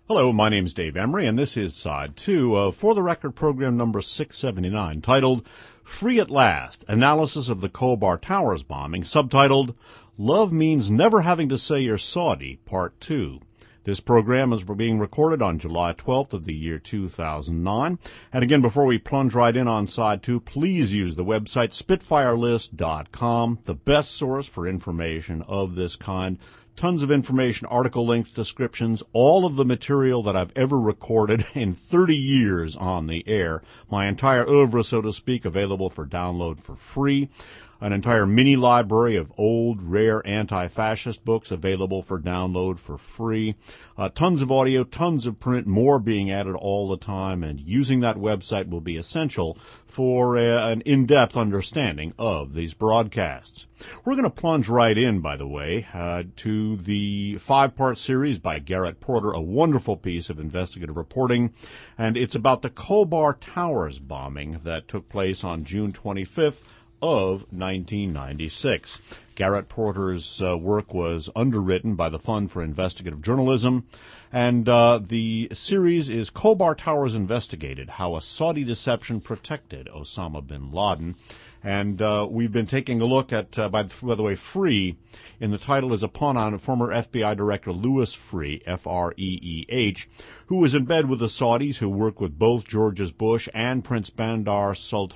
Hello, my name's Dave Emery, and this is Side 2 of For the Record program number 679, titled Free at Last, Analysis of the Khobar Towers Bombing, subtitled Love Means Never Having to Say You're Saudi, Part 2. This program is being recorded on July 12th of the year 2009. And again, before we plunge right in on Side 2, please use the website spitfirelist.com, the best source for information of this kind. Tons of information, article links, descriptions, all of the material that I've ever recorded in 30 years on the air. My entire oeuvre, so to speak, available for download for free. An entire mini library of old, rare anti-fascist books available for download for free. Tons of audio, tons of print, more being added all the time, and using that website will be essential for an in-depth understanding of these broadcasts. We're going to plunge right in, by the way, to the 5-part series by Garrett Porter, a wonderful piece of investigative reporting, and it's about the Khobar Towers bombing that took place on June 25th, of 1996. Garrett Porter's work was underwritten by the Fund for Investigative Journalism, and the series is Khobar Towers Investigated, How a Saudi Deception Protected Osama bin Laden. And we've been taking a look at, by the way, Freeh, in the title is a pun on former FBI Director Louis Freeh, F-R-E-E-H, who was in bed with the Saudis, who worked with both George Bush and Prince Bandar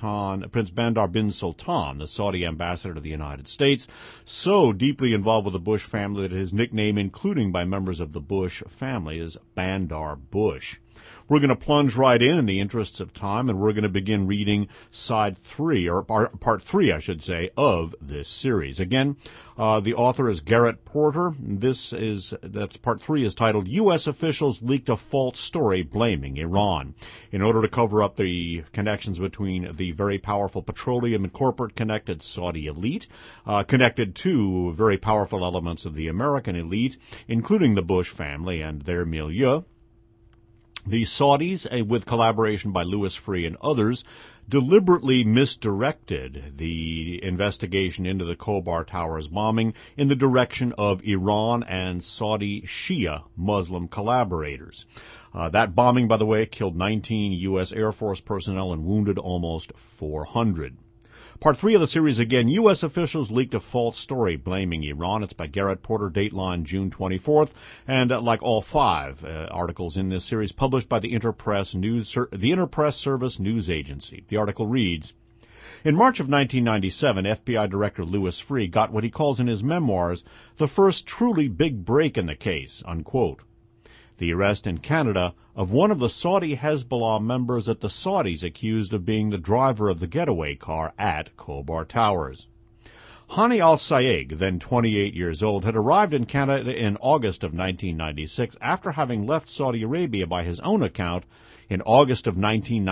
bin Sultan, the Saudi ambassador to the United States, so deeply involved with the Bush family that his nickname, including by members of the Bush family, is Bandar Bush. We're going to plunge right in the interests of time, and we're going to begin reading Side 3, or Part 3, I should say, of this series. Again, the author is Garrett Porter. That's Part 3 is titled, U.S. Officials Leaked a False Story Blaming Iran, in order to cover up the connections between the very powerful petroleum and corporate-connected Saudi elite, connected to very powerful elements of the American elite, including the Bush family and their milieu. The Saudis, with collaboration by Louis Freeh and others, deliberately misdirected the investigation into the Khobar Towers bombing in the direction of Iran and Saudi Shia Muslim collaborators. That bombing, by the way, killed 19 U.S. Air Force personnel and wounded almost 400. Part 3 of the series, again, U.S. officials leaked a false story blaming Iran. It's by Garrett Porter, dateline June 24th, and like all 5 articles in this series, published by the Interpress Service News Agency. The article reads, in March of 1997, FBI Director Louis Freeh got what he calls in his memoirs the first truly big break in the case, unquote. The arrest in Canada of one of the Saudi Hezbollah members that the Saudis accused of being the driver of the getaway car at Khobar Towers. Hani al-Sayegh, then 28 years old, had arrived in Canada in August of 1996 after having left Saudi Arabia by his own account in August of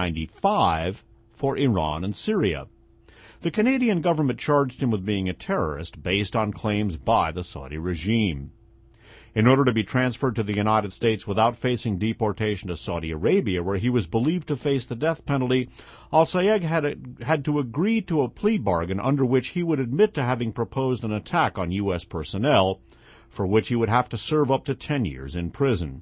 1995 for Iran and Syria. The Canadian government charged him with being a terrorist based on claims by the Saudi regime. In order to be transferred to the United States without facing deportation to Saudi Arabia, where he was believed to face the death penalty, al-Sayegh had to agree to a plea bargain under which he would admit to having proposed an attack on U.S. personnel, for which he would have to serve up to 10 years in prison.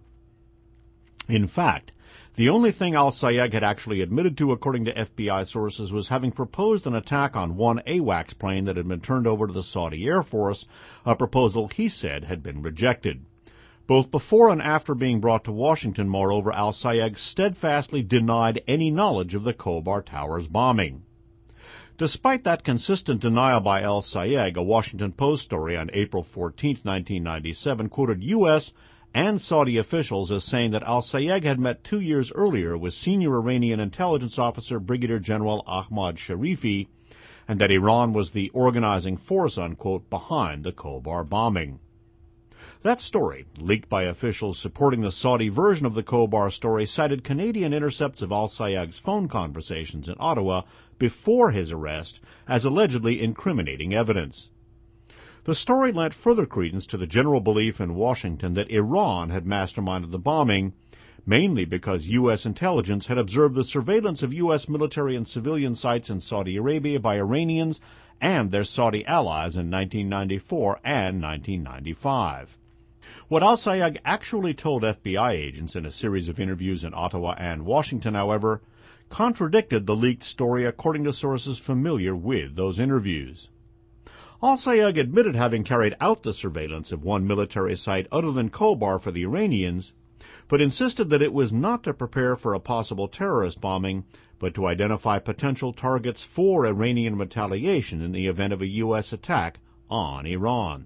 In fact, the only thing al-Sayegh had actually admitted to, according to FBI sources, was having proposed an attack on one AWACS plane that had been turned over to the Saudi Air Force, a proposal he said had been rejected. Both before and after being brought to Washington, moreover, al-Sayegh steadfastly denied any knowledge of the Khobar Towers bombing. Despite that consistent denial by al-Sayegh, a Washington Post story on April 14, 1997, quoted U.S. and Saudi officials as saying that al-Sayegh had met 2 years earlier with senior Iranian intelligence officer Brigadier General Ahmad Sharifi, and that Iran was the organizing force, unquote, behind the Khobar bombing. That story, leaked by officials supporting the Saudi version of the Khobar story, cited Canadian intercepts of al-Sayegh's phone conversations in Ottawa before his arrest as allegedly incriminating evidence. The story lent further credence to the general belief in Washington that Iran had masterminded the bombing, mainly because U.S. intelligence had observed the surveillance of U.S. military and civilian sites in Saudi Arabia by Iranians and their Saudi allies in 1994 and 1995. What al-Sayegh actually told FBI agents in a series of interviews in Ottawa and Washington, however, contradicted the leaked story according to sources familiar with those interviews. Al-Sayegh admitted having carried out the surveillance of one military site other than Khobar for the Iranians, but insisted that it was not to prepare for a possible terrorist bombing, but to identify potential targets for Iranian retaliation in the event of a U.S. attack on Iran.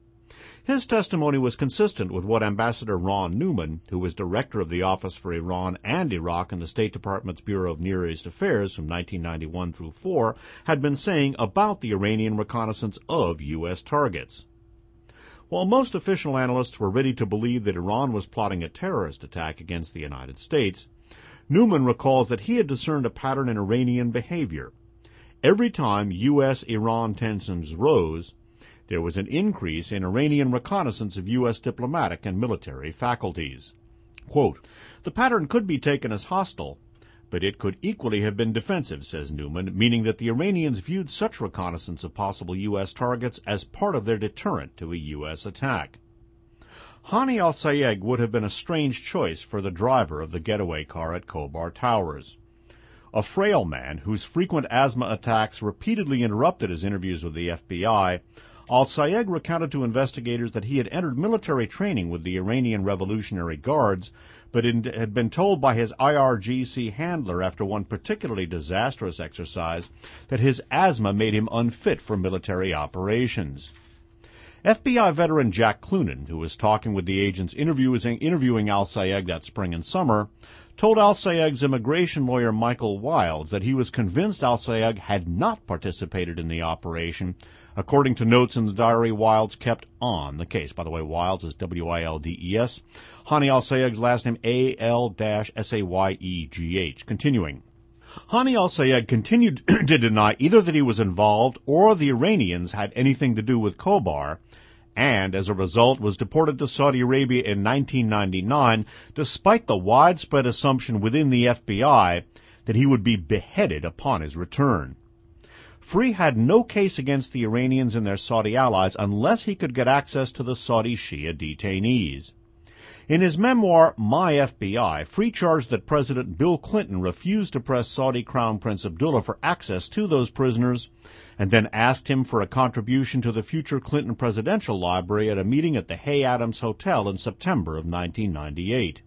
His testimony was consistent with what Ambassador Ron Newman, who was director of the Office for Iran and Iraq in the State Department's Bureau of Near East Affairs from 1991 through 4, had been saying about the Iranian reconnaissance of U.S. targets. While most official analysts were ready to believe that Iran was plotting a terrorist attack against the United States, Newman recalls that he had discerned a pattern in Iranian behavior. Every time U.S.-Iran tensions rose, there was an increase in Iranian reconnaissance of U.S. diplomatic and military faculties. Quote, "The pattern could be taken as hostile, but it could equally have been defensive," says Newman, meaning that the Iranians viewed such reconnaissance of possible U.S. targets as part of their deterrent to a U.S. attack. Hani al-Sayegh would have been a strange choice for the driver of the getaway car at Khobar Towers. A frail man whose frequent asthma attacks repeatedly interrupted his interviews with the FBI, al-Sayegh recounted to investigators that he had entered military training with the Iranian Revolutionary Guards, but had been told by his IRGC handler after one particularly disastrous exercise that his asthma made him unfit for military operations. FBI veteran Jack Clunan, who was talking with the agents interviewing al-Sayegh that spring and summer, told al-Sayegh's immigration lawyer Michael Wilds that he was convinced al-Sayegh had not participated in the operation, according to notes in the diary Wilds kept on the case. By the way, Wilds is W-I-L-D-E-S. Hani al-Sayegh's last name A-L-S-A-Y-E-G-H. Continuing. Hani al-Sayegh continued to deny either that he was involved or the Iranians had anything to do with Khobar, and as a result was deported to Saudi Arabia in 1999, despite the widespread assumption within the FBI that he would be beheaded upon his return. Free had no case against the Iranians and their Saudi allies unless he could get access to the Saudi Shia detainees. In his memoir, My FBI, Free charged that President Bill Clinton refused to press Saudi Crown Prince Abdullah for access to those prisoners, and then asked him for a contribution to the future Clinton Presidential Library at a meeting at the Hay Adams Hotel in September of 1998.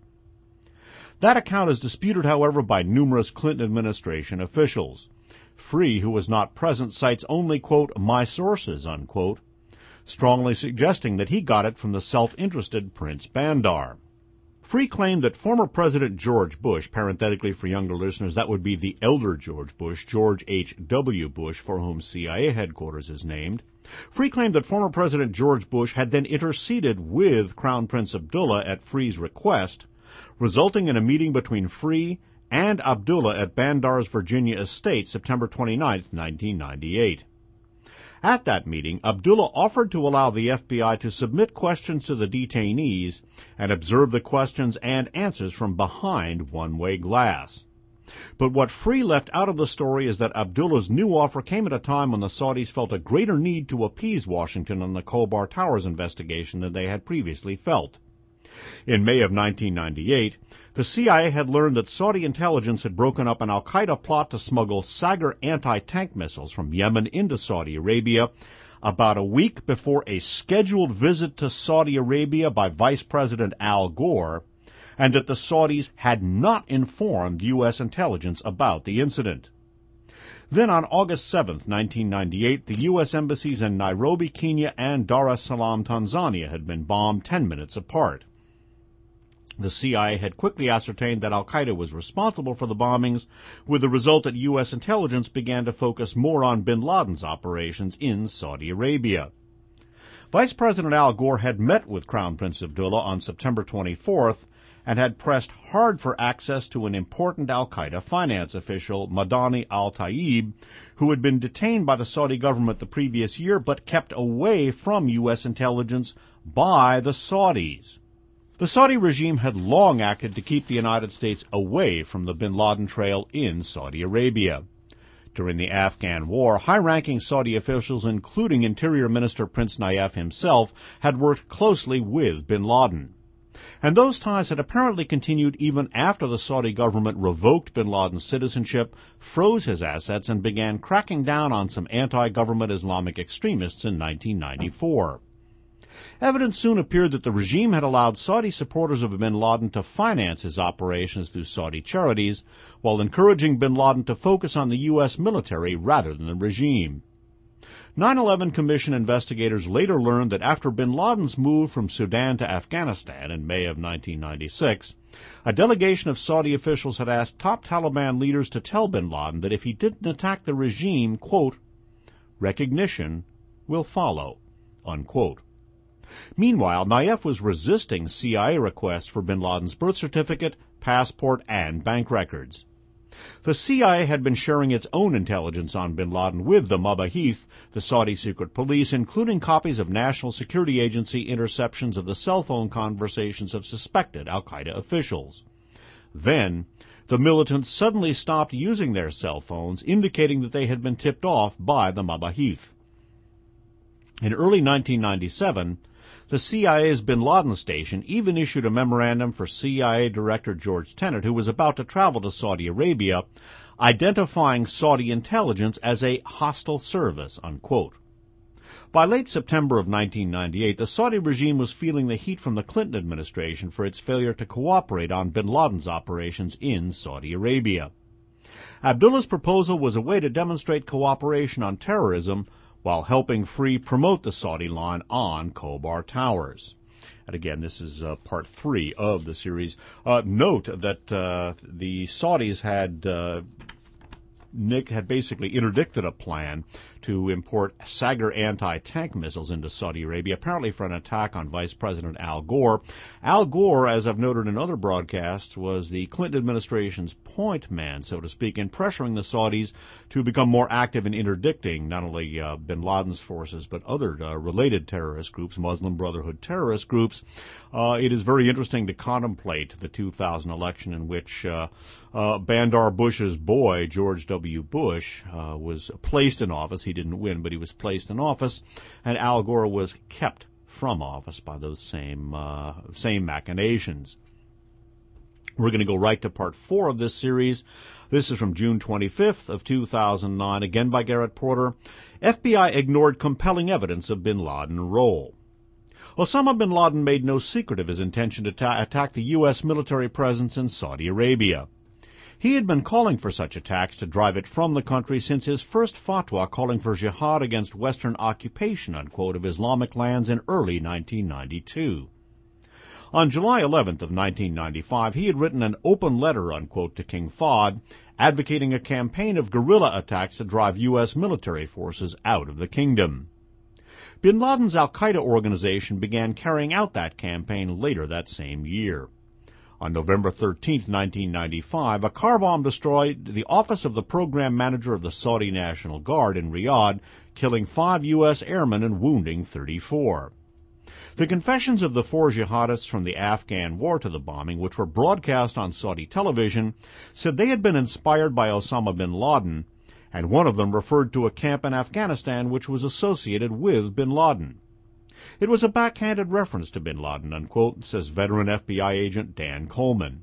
That account is disputed, however, by numerous Clinton administration officials. Free, who was not present, cites only, quote, "my sources," unquote, strongly suggesting that he got it from the self-interested Prince Bandar. Free claimed that former President George Bush, parenthetically for younger listeners, that would be the elder George Bush, George H.W. Bush, for whom CIA headquarters is named. Free claimed that former President George Bush had then interceded with Crown Prince Abdullah at Free's request, resulting in a meeting between Free and Abdullah at Bandar's Virginia estate September 29, 1998. At that meeting, Abdullah offered to allow the FBI to submit questions to the detainees and observe the questions and answers from behind one-way glass. But what Free left out of the story is that Abdullah's new offer came at a time when the Saudis felt a greater need to appease Washington on the Khobar Towers investigation than they had previously felt. In May of 1998, the CIA had learned that Saudi intelligence had broken up an al-Qaeda plot to smuggle Sagar anti-tank missiles from Yemen into Saudi Arabia about a week before a scheduled visit to Saudi Arabia by Vice President Al Gore, and that the Saudis had not informed U.S. intelligence about the incident. Then on August 7, 1998, the U.S. embassies in Nairobi, Kenya, and Dar es Salaam, Tanzania had been bombed 10 minutes apart. The CIA had quickly ascertained that al-Qaeda was responsible for the bombings, with the result that U.S. intelligence began to focus more on bin Laden's operations in Saudi Arabia. Vice President Al Gore had met with Crown Prince Abdullah on September 24th and had pressed hard for access to an important al-Qaeda finance official, Madani al-Tayyib, who had been detained by the Saudi government the previous year but kept away from U.S. intelligence by the Saudis. The Saudi regime had long acted to keep the United States away from the bin Laden trail in Saudi Arabia. During the Afghan war, high-ranking Saudi officials, including Interior Minister Prince Nayef himself, had worked closely with bin Laden. And those ties had apparently continued even after the Saudi government revoked bin Laden's citizenship, froze his assets, and began cracking down on some anti-government Islamic extremists in 1994. Evidence soon appeared that the regime had allowed Saudi supporters of bin Laden to finance his operations through Saudi charities, while encouraging bin Laden to focus on the U.S. military rather than the regime. 9/11 Commission investigators later learned that after bin Laden's move from Sudan to Afghanistan in May of 1996, a delegation of Saudi officials had asked top Taliban leaders to tell bin Laden that if he didn't attack the regime, quote, recognition will follow, unquote. Meanwhile, Nayef was resisting CIA requests for bin Laden's birth certificate, passport, and bank records. The CIA had been sharing its own intelligence on bin Laden with the Mabahith, the Saudi secret police, including copies of National Security Agency interceptions of the cell phone conversations of suspected al-Qaeda officials. Then, the militants suddenly stopped using their cell phones, indicating that they had been tipped off by the Mabahith. In early 1997, the CIA's bin Laden station even issued a memorandum for CIA Director George Tenet, who was about to travel to Saudi Arabia, identifying Saudi intelligence as a hostile service, unquote. By late September of 1998, the Saudi regime was feeling the heat from the Clinton administration for its failure to cooperate on bin Laden's operations in Saudi Arabia. Abdullah's proposal was a way to demonstrate cooperation on terrorism while helping Free promote the Saudi line on Khobar Towers. And again, this is part 3 of the series. Note that the Saudis had basically interdicted a plan to import Sagar anti-tank missiles into Saudi Arabia, apparently for an attack on Vice President Al Gore. Al Gore, as I've noted in other broadcasts, was the Clinton administration's point man, so to speak, in pressuring the Saudis to become more active in interdicting not only bin Laden's forces, but other related terrorist groups, Muslim Brotherhood terrorist groups. It is very interesting to contemplate the 2000 election in which Bandar Bush's boy, George W. Bush, was placed in office. He didn't win, but he was placed in office, and Al Gore was kept from office by those same machinations. We're going to go right to part 4 of this series. This is from June 25th of 2009, again by Garrett Porter. FBI ignored compelling evidence of bin Laden role. Osama bin Laden made no secret of his intention to attack the U.S. military presence in Saudi Arabia. He had been calling for such attacks to drive it from the country since his first fatwa calling for jihad against Western occupation, unquote, of Islamic lands in early 1992. On July 11th of 1995, he had written an open letter, unquote, to King Fahd, advocating a campaign of guerrilla attacks to drive U.S. military forces out of the kingdom. Bin Laden's al-Qaeda organization began carrying out that campaign later that same year. On November 13, 1995, a car bomb destroyed the office of the program manager of the Saudi National Guard in Riyadh, killing 5 U.S. airmen and wounding 34. The confessions of the 4 jihadists from the Afghan war to the bombing, which were broadcast on Saudi television, said they had been inspired by Osama bin Laden, and one of them referred to a camp in Afghanistan which was associated with bin Laden. It was a backhanded reference to bin Laden, unquote, says veteran FBI agent Dan Coleman.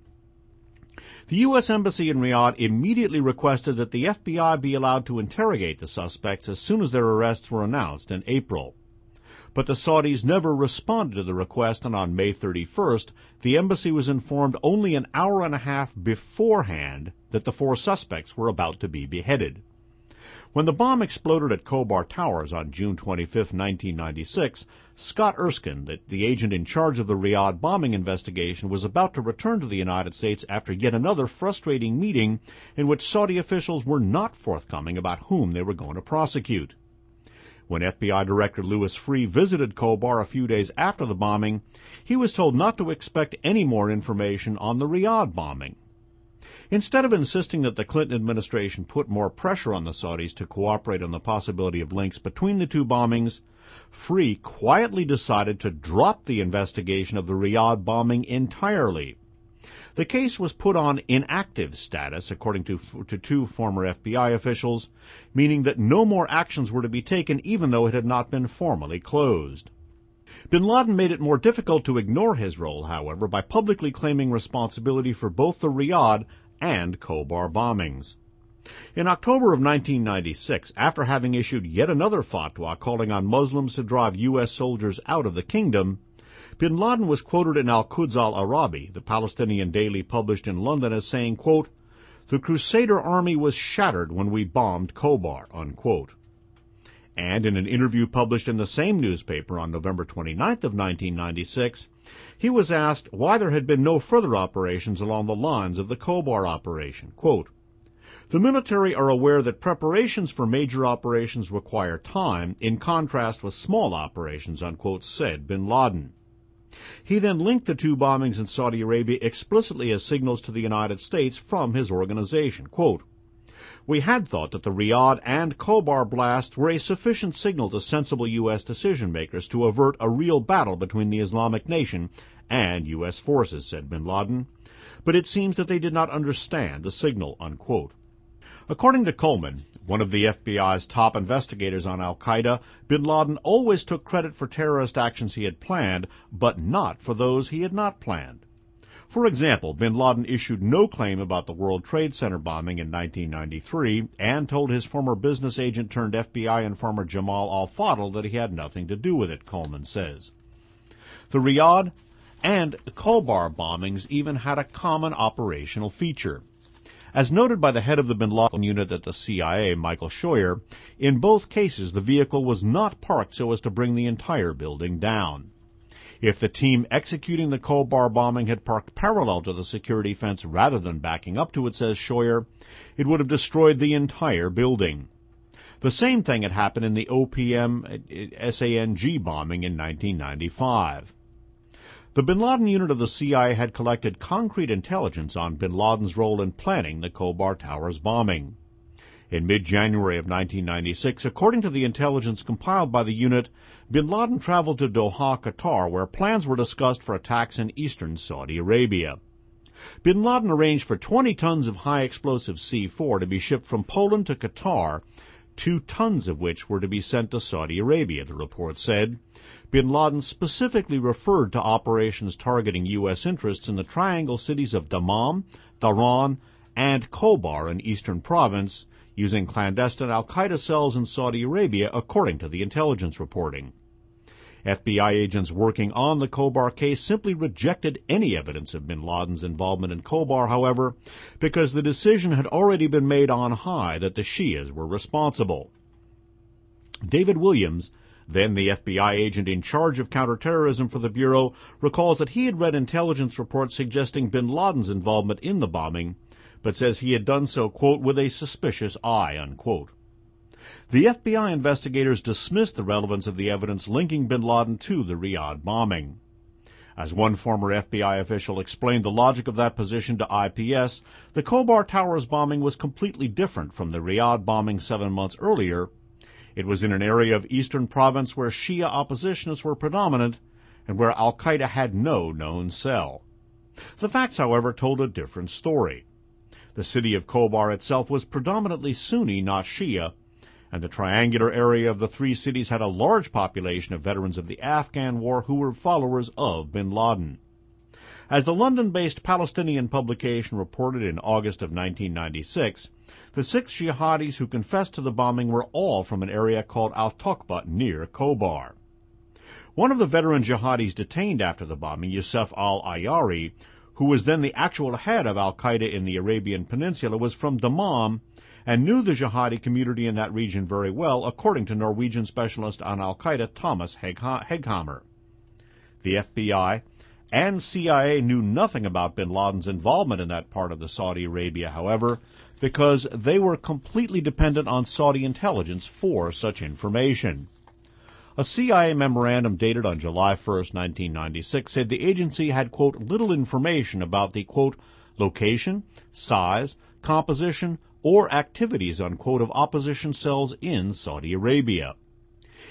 The U.S. Embassy in Riyadh immediately requested that the FBI be allowed to interrogate the suspects as soon as their arrests were announced in April. But the Saudis never responded to the request, and on May 31st, the embassy was informed only an hour and a half beforehand that the 4 suspects were about to be beheaded. When the bomb exploded at Khobar Towers on June 25, 1996, Scott Erskine, the agent in charge of the Riyadh bombing investigation, was about to return to the United States after yet another frustrating meeting in which Saudi officials were not forthcoming about whom they were going to prosecute. When FBI Director Louis Freeh visited Khobar a few days after the bombing, he was told not to expect any more information on the Riyadh bombing. Instead of insisting that the Clinton administration put more pressure on the Saudis to cooperate on the possibility of links between the 2 bombings, Freeh quietly decided to drop the investigation of the Riyadh bombing entirely. The case was put on inactive status, according to two former FBI officials, meaning that no more actions were to be taken even though it had not been formally closed. Bin Laden made it more difficult to ignore his role, however, by publicly claiming responsibility for both the Riyadh and Khobar bombings. In October of 1996, after having issued yet another fatwa calling on Muslims to drive U.S. soldiers out of the kingdom, Bin Laden was quoted in Al-Quds Al-Arabi, the Palestinian daily published in London, as saying, quote, "The Crusader army was shattered when we bombed Khobar," unquote. And in an interview published in the same newspaper on November 29th of 1996, he was asked why there had been no further operations along the lines of the Khobar operation. Quote, "The military are aware that preparations for major operations require time, in contrast with small operations," unquote, said Bin Laden. He then linked the two bombings in Saudi Arabia explicitly as signals to the United States from his organization. Quote, "We had thought that the Riyadh and Khobar blasts were a sufficient signal to sensible U.S. decision-makers to avert a real battle between the Islamic Nation and U.S. forces," said Bin Laden. "But it seems that they did not understand the signal," unquote. According to Coleman, one of the FBI's top investigators on al-Qaeda, Bin Laden always took credit for terrorist actions he had planned, but not for those he had not planned. For example, Bin Laden issued no claim about the World Trade Center bombing in 1993 and told his former business agent turned FBI informer Jamal al-Fadl that he had nothing to do with it, Coleman says. The Riyadh and Khobar bombings even had a common operational feature. As noted by the head of the Bin Laden unit at the CIA, Michael Scheuer, in both cases the vehicle was not parked so as to bring the entire building down. If the team executing the Khobar bombing had parked parallel to the security fence rather than backing up to it, says Scheuer, it would have destroyed the entire building. The same thing had happened in the OPM-SANG bombing in 1995. The Bin Laden unit of the CIA had collected concrete intelligence on Bin Laden's role in planning the Khobar Towers bombing. In mid-January of 1996, according to the intelligence compiled by the unit, Bin Laden traveled to Doha, Qatar, where plans were discussed for attacks in eastern Saudi Arabia. Bin Laden arranged for 20 tons of high-explosive C4 to be shipped from Poland to Qatar, 2 tons of which were to be sent to Saudi Arabia, the report said. Bin Laden specifically referred to operations targeting U.S. interests in the triangle cities of Dammam, Dhahran, and Khobar in eastern province, using clandestine al-Qaeda cells in Saudi Arabia, according to the intelligence reporting. FBI agents working on the Khobar case simply rejected any evidence of Bin Laden's involvement in Khobar, however, because the decision had already been made on high that the Shias were responsible. David Williams, then the FBI agent in charge of counterterrorism for the Bureau, recalls that he had read intelligence reports suggesting Bin Laden's involvement in the bombing, but says he had done so, quote, with a suspicious eye, unquote. The FBI investigators dismissed the relevance of the evidence linking Bin Laden to the Riyadh bombing. As one former FBI official explained the logic of that position to IPS, the Khobar Towers bombing was completely different from the Riyadh bombing 7 months earlier. It was in an area of eastern province where Shia oppositionists were predominant and where al-Qaeda had no known cell. The facts, however, told a different story. The city of Khobar itself was predominantly Sunni, not Shia, and the triangular area of the three cities had a large population of veterans of the Afghan War who were followers of Bin Laden. As the London-based Palestinian publication reported in August of 1996, the 6 jihadis who confessed to the bombing were all from an area called Al-Tokba near Khobar. One of the veteran jihadis detained after the bombing, Youssef al-Ayari, who was then the actual head of al-Qaeda in the Arabian Peninsula, was from Dammam and knew the jihadi community in that region very well, according to Norwegian specialist on al-Qaeda Thomas Hegghammer. The FBI and CIA knew nothing about Bin Laden's involvement in that part of the Saudi Arabia, however, because they were completely dependent on Saudi intelligence for such information. A CIA memorandum dated on July 1, 1996, said the agency had, quote, little information about the, quote, location, size, composition, or activities, unquote, of opposition cells in Saudi Arabia.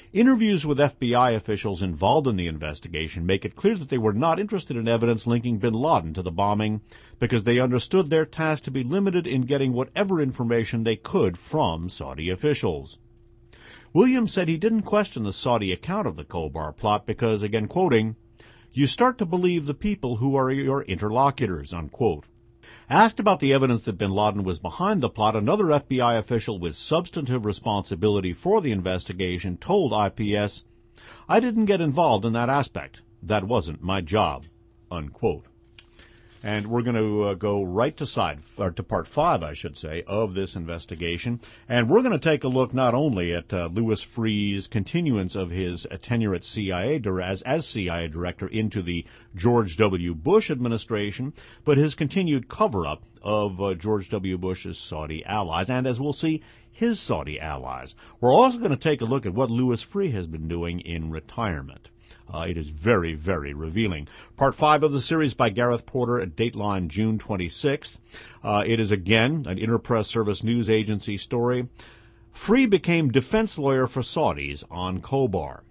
Interviews with FBI officials involved in the investigation make it clear that they were not interested in evidence linking bin Laden to the bombing because they understood their task to be limited in getting whatever information they could from Saudi officials. Williams said he didn't question the Saudi account of the Khobar plot because, again quoting, "You start to believe the people who are your interlocutors," unquote. Asked about the evidence that bin Laden was behind the plot, another FBI official with substantive responsibility for the investigation told IPS, "I didn't get involved in that aspect. That wasn't my job," unquote. And we're going to go right to part 5, I should say, of this investigation. And we're going to take a look not only at Louis Freeh's continuance of his tenure at CIA as CIA director into the George W. Bush administration, but his continued cover-up of George W. Bush's Saudi allies, and as we'll see, his Saudi allies. We're also going to take a look at what Louis Freeh has been doing in retirement. It is very, very revealing. Part 5 of the series by Gareth Porter at Dateline June 26th. It is again an Interpress Service news agency story. Freeh became defense lawyer for Saudis on Khobar.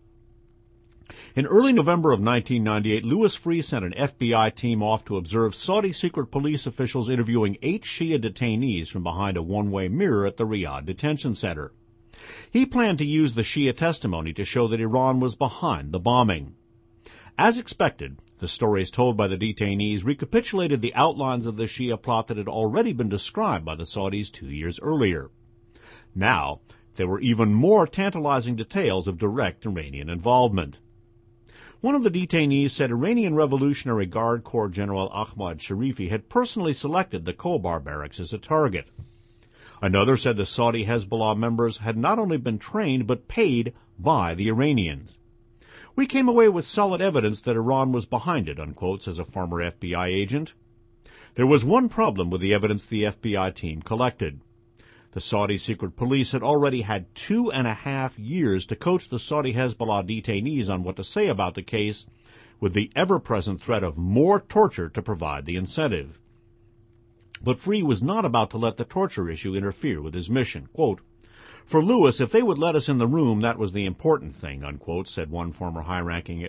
In early November of 1998, Louis Freeh sent an FBI team off to observe Saudi secret police officials interviewing 8 Shia detainees from behind a one-way mirror at the Riyadh detention center. He planned to use the Shia testimony to show that Iran was behind the bombing. As expected, the stories told by the detainees recapitulated the outlines of the Shia plot that had already been described by the Saudis 2 years earlier. Now, there were even more tantalizing details of direct Iranian involvement. One of the detainees said Iranian Revolutionary Guard Corps General Ahmad Sharifi had personally selected the Khobar barracks as a target. Another said the Saudi Hezbollah members had not only been trained but paid by the Iranians. "We came away with solid evidence that Iran was behind it," unquote, says a former FBI agent. There was one problem with the evidence the FBI team collected. The Saudi secret police had already had 2.5 years to coach the Saudi Hezbollah detainees on what to say about the case, with the ever-present threat of more torture to provide the incentive. But Freeh was not about to let the torture issue interfere with his mission. Quote, "For Louis, if they would let us in the room, that was the important thing," unquote, said one former high-ranking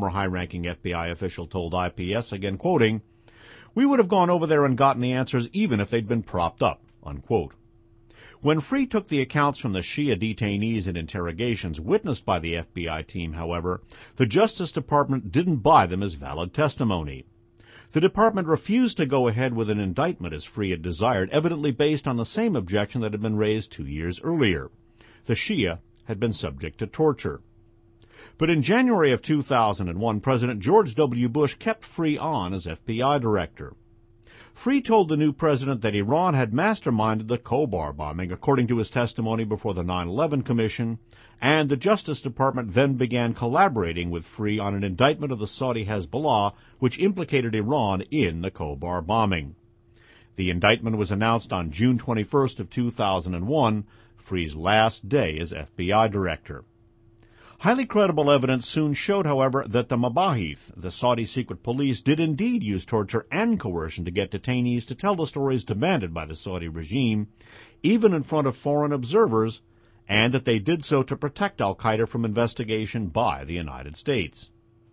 FBI official told IPS, again quoting, "We would have gone over there and gotten the answers even if they'd been propped up," unquote. When Freeh took the accounts from the Shia detainees and interrogations witnessed by the FBI team, however, the Justice Department didn't buy them as valid testimony. The department refused to go ahead with an indictment as Freeh had desired, evidently based on the same objection that had been raised 2 years earlier. The Shia had been subject to torture. But in January of 2001, President George W. Bush kept Freeh on as FBI director. Freeh told the new president that Iran had masterminded the Khobar bombing, according to his testimony before the 9/11 Commission, and the Justice Department then began collaborating with Freeh on an indictment of the Saudi Hezbollah, which implicated Iran in the Khobar bombing. The indictment was announced on June 21st of 2001, Freeh's last day as FBI director. Highly credible evidence soon showed, however, that the Mabahith, the Saudi secret police, did indeed use torture and coercion to get detainees to tell the stories demanded by the Saudi regime, even in front of foreign observers, and that they did so to protect al-Qaeda from investigation by the United States.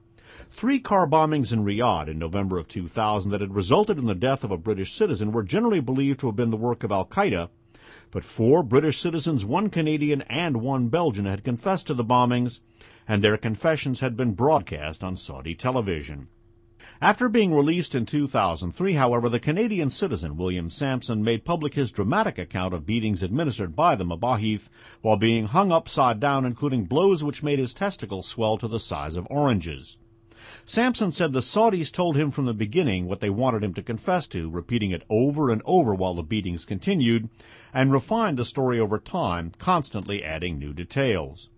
3 car bombings in Riyadh in November of 2000 that had resulted in the death of a British citizen were generally believed to have been the work of al-Qaeda, but 4 British citizens, 1 Canadian, and 1 Belgian had confessed to the bombings, and their confessions had been broadcast on Saudi television. After being released in 2003, however, the Canadian citizen William Sampson made public his dramatic account of beatings administered by the Mabahith while being hung upside down, including blows which made his testicles swell to the size of oranges. Sampson said the Saudis told him from the beginning what they wanted him to confess to, repeating it over and over while the beatings continued, and refined the story over time, constantly adding new details.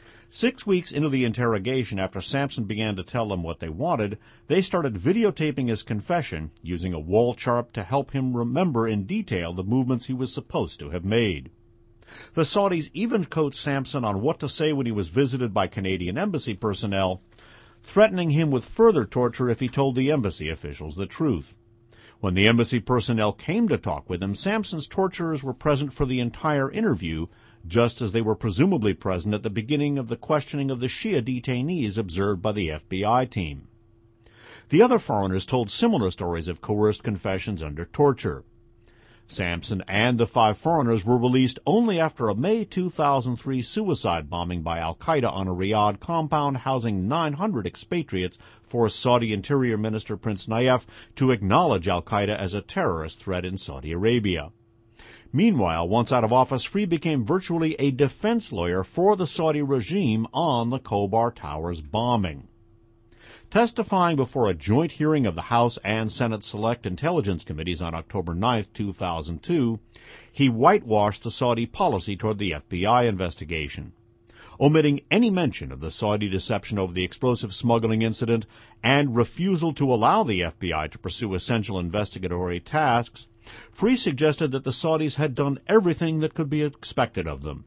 6 weeks into the interrogation, after Sampson began to tell them what they wanted, they started videotaping his confession, using a wall chart to help him remember in detail the movements he was supposed to have made. The Saudis even coached Sampson on what to say when he was visited by Canadian embassy personnel, threatening him with further torture if he told the embassy officials the truth. When the embassy personnel came to talk with him, Sampson's torturers were present for the entire interview, just as they were presumably present at the beginning of the questioning of the Shia detainees observed by the FBI team. The other foreigners told similar stories of coerced confessions under torture. Sampson and the 5 foreigners were released only after a May 2003 suicide bombing by al-Qaeda on a Riyadh compound housing 900 expatriates forced Saudi Interior Minister Prince Nayef to acknowledge al-Qaeda as a terrorist threat in Saudi Arabia. Meanwhile, once out of office, Free became virtually a defense lawyer for the Saudi regime on the Khobar Towers bombing. Testifying before a joint hearing of the House and Senate Select Intelligence Committees on October 9, 2002, he whitewashed the Saudi policy toward the FBI investigation. Omitting any mention of the Saudi deception over the explosive smuggling incident and refusal to allow the FBI to pursue essential investigatory tasks, Free suggested that the Saudis had done everything that could be expected of them.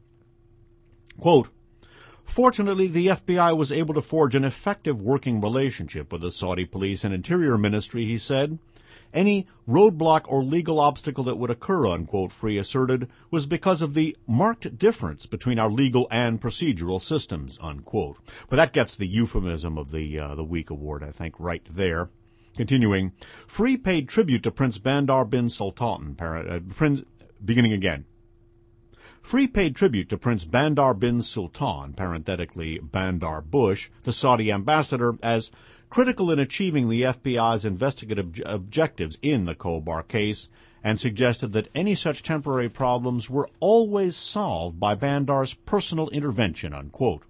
Quote, "Fortunately, the FBI was able to forge an effective working relationship with the Saudi police and interior ministry," he said. "Any roadblock or legal obstacle that would occur," unquote, Free asserted, "was because of the marked difference between our legal and procedural systems," unquote. But that gets the euphemism of the Week Award, I think, right there. Continuing, Free paid tribute to Prince Bandar bin Sultan, beginning again. Free paid tribute to Prince Bandar bin Sultan, parenthetically Bandar Bush, the Saudi ambassador, as critical in achieving the FBI's investigative objectives in the Khobar case, and suggested that any such temporary problems were always solved by Bandar's personal intervention, unquote.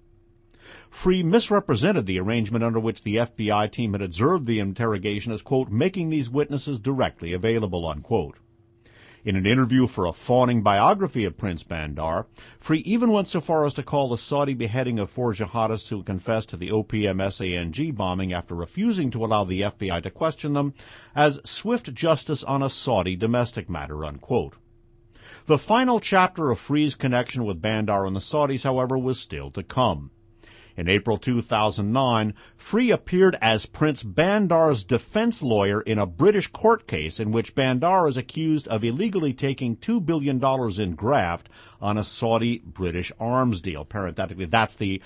Free misrepresented the arrangement under which the FBI team had observed the interrogation as, quote, making these witnesses directly available, unquote. In an interview for a fawning biography of Prince Bandar, Free even went so far as to call the Saudi beheading of 4 jihadists who confessed to the OPM-SANG bombing after refusing to allow the FBI to question them as swift justice on a Saudi domestic matter, unquote. The final chapter of Free's connection with Bandar and the Saudis, however, was still to come. In April 2009, Free appeared as Prince Bandar's defense lawyer in a British court case in which Bandar is accused of illegally taking $2 billion in graft on a Saudi-British arms deal. Parenthetically, that's the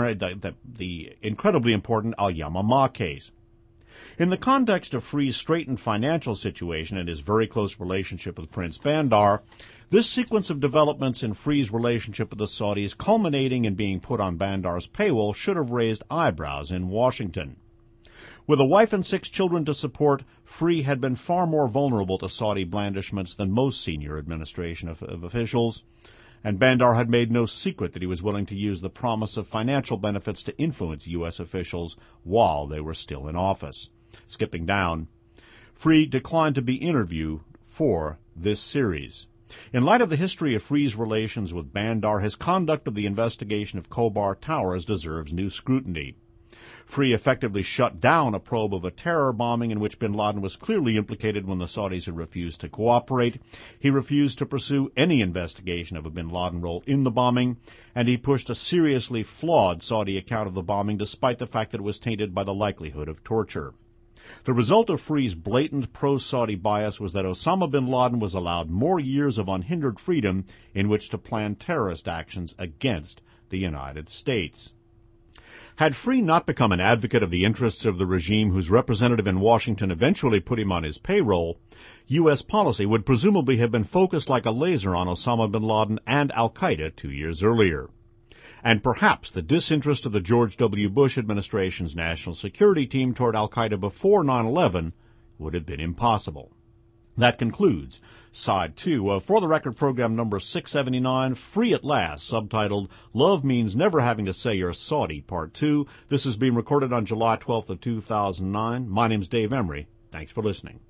incredibly important Al-Yamamah case. In the context of Free's straitened financial situation and his very close relationship with Prince Bandar, this sequence of developments in Free's relationship with the Saudis, culminating in being put on Bandar's payroll, should have raised eyebrows in Washington. With a wife and 6 children to support, Free had been far more vulnerable to Saudi blandishments than most senior administration of officials, and Bandar had made no secret that he was willing to use the promise of financial benefits to influence U.S. officials while they were still in office. Skipping down, Free declined to be interviewed for this series. In light of the history of Free's relations with Bandar, his conduct of the investigation of Khobar Towers deserves new scrutiny. Free effectively shut down a probe of a terror bombing in which bin Laden was clearly implicated when the Saudis had refused to cooperate. He refused to pursue any investigation of a bin Laden role in the bombing, and he pushed a seriously flawed Saudi account of the bombing despite the fact that it was tainted by the likelihood of torture. The result of Free's blatant pro-Saudi bias was that Osama bin Laden was allowed more years of unhindered freedom in which to plan terrorist actions against the United States. Had Free not become an advocate of the interests of the regime whose representative in Washington eventually put him on his payroll, U.S. policy would presumably have been focused like a laser on Osama bin Laden and al-Qaeda 2 years earlier. And perhaps the disinterest of the George W. Bush administration's national security team toward al-Qaeda before 9/11 would have been impossible. That concludes Side 2 of For the Record program number 679, Free at Last, subtitled Love Means Never Having to Say You're Saudi, Part 2. This is being recorded on July 12th of 2009. My name's Dave Emery. Thanks for listening.